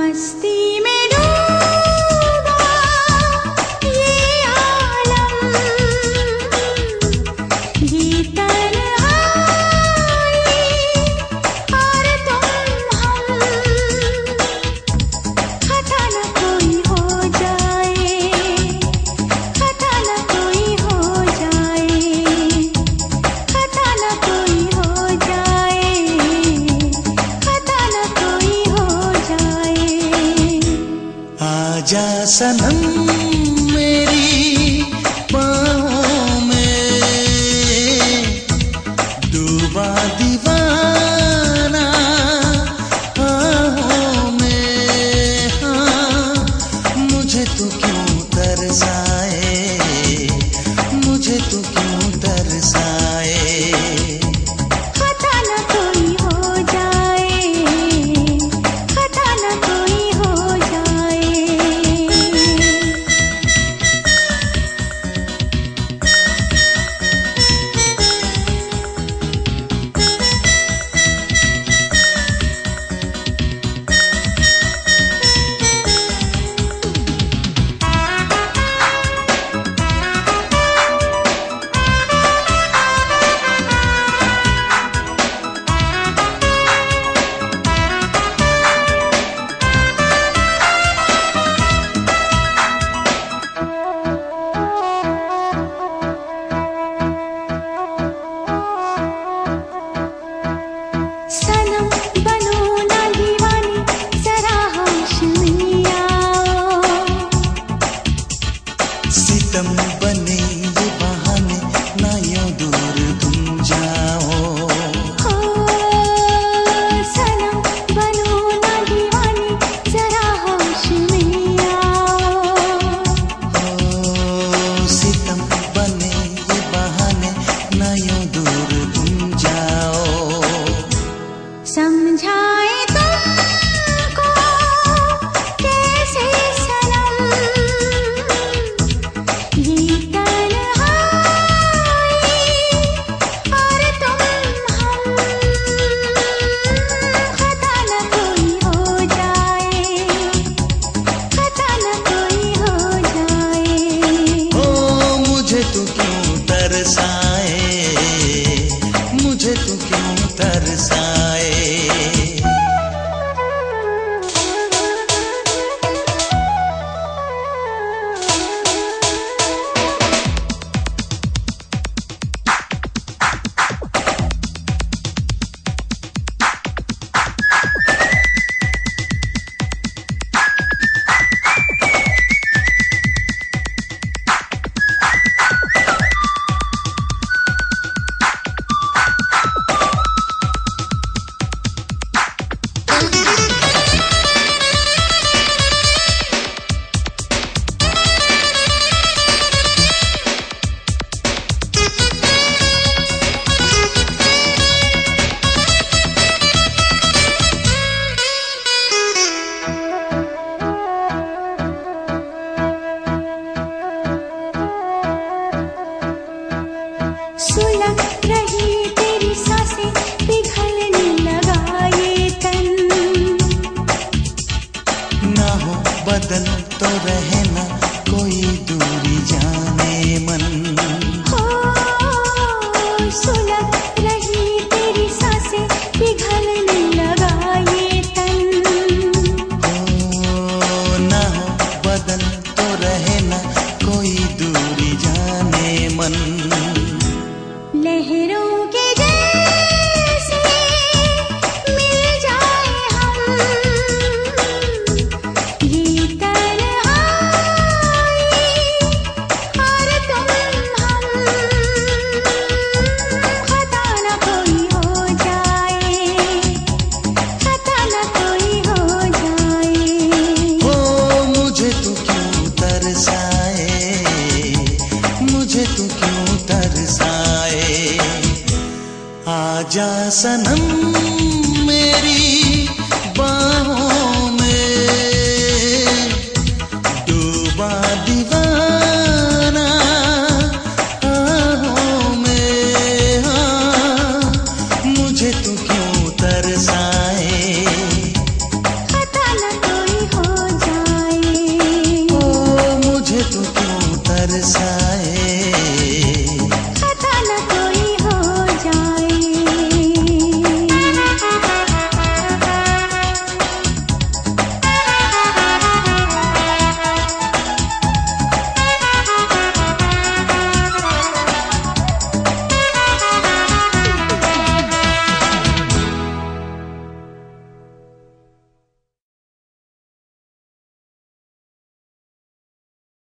मस्ती में डूबा ये आलम, ये तन्हाई और तुम हम, खता न कोई हो जाए, खता न कोई हो जाए, खता न कोई हो जाए, खता न कोई हो जाए। आजा सनम मेरी बाहों में, डूबा दीवाना बाहों में। हाँ, मुझे तो क्यों तरसाए, मुझे तो क्यों तरसाए। खता न कोई हो जाए, खता न कोई हो जाए। सनम बनो ना दीवानी, जरा होश में आओ। सितम बने ये बहाने, ना यूं दूर तुम जाओ। हो सनम बनो ना दीवानी, जरा होश में आओ। ओ सितम बने ये बहाने, ना यूं दूर तुम जाओ। समझाए तुमको कैसे सनम, ये तन्हाई और तुम हम, खता न कोई हो जाए, खता न कोई हो जाए। ओ मुझे तो क्यों तरसाए, मुझे तो क्यों तरसाए। सुलग रही तेरी सांसें, पिघलने लगा ये तन। ना हो बदन तो रहे